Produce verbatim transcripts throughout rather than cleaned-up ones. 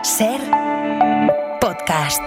Ser podcast.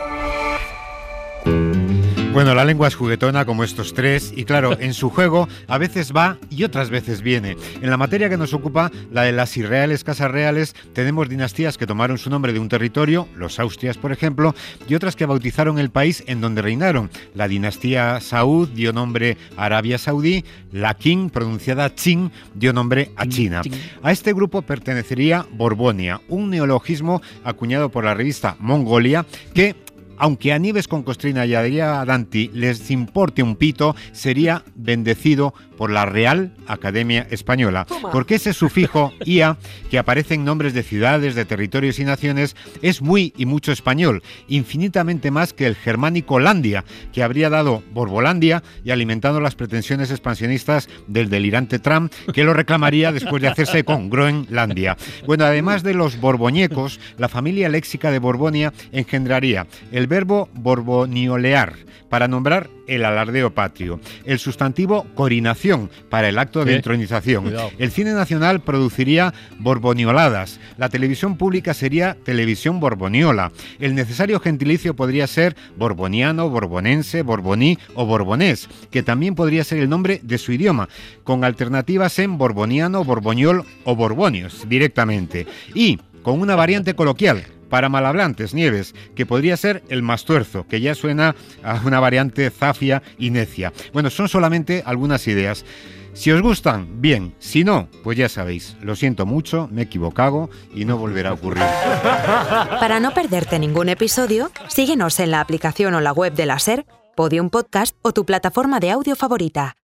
Bueno, la lengua es juguetona como estos tres y claro, en su juego a veces va y otras veces viene. En la materia que nos ocupa, la de las irreales casas reales, tenemos dinastías que tomaron su nombre de un territorio, los Austrias por ejemplo, y otras que bautizaron el país en donde reinaron. La dinastía Saud dio nombre a Arabia Saudí, la Qing, pronunciada Qing, dio nombre a China. A este grupo pertenecería Borbonia, un neologismo acuñado por la revista Mongolia que, aunque a Nieves con Costrina y a Adrià Danti les importe un pito, sería bendecido por la Real Academia Española. Porque ese sufijo ia, que aparece en nombres de ciudades, de territorios y naciones, es muy y mucho español, infinitamente más que el germánico Landia, que habría dado Borbolandia y alimentado las pretensiones expansionistas del delirante Trump, que lo reclamaría después de hacerse con Groenlandia. Bueno, además de los borboñecos, la familia léxica de Borbonia engendraría el verbo borboniolear, para nombrar el alardeo patrio, el sustantivo corinación, para el acto de ¿Qué? entronización. Cuidado. El cine nacional produciría borbonioladas, la televisión pública sería televisión borboniola, el necesario gentilicio podría ser borboniano, borbonense, borboní o borbonés, que también podría ser el nombre de su idioma, con alternativas en borboniano, borboñol o borbonios directamente, y con una variante coloquial para malhablantes, Nieves, que podría ser el mastuerzo, que ya suena a una variante zafia y necia. Bueno, son solamente algunas ideas. Si os gustan, bien. Si no, pues ya sabéis, lo siento mucho, me he equivocado y no volverá a ocurrir. Para no perderte ningún episodio, síguenos en la aplicación o la web de la Ser, Podium Podcast o tu plataforma de audio favorita.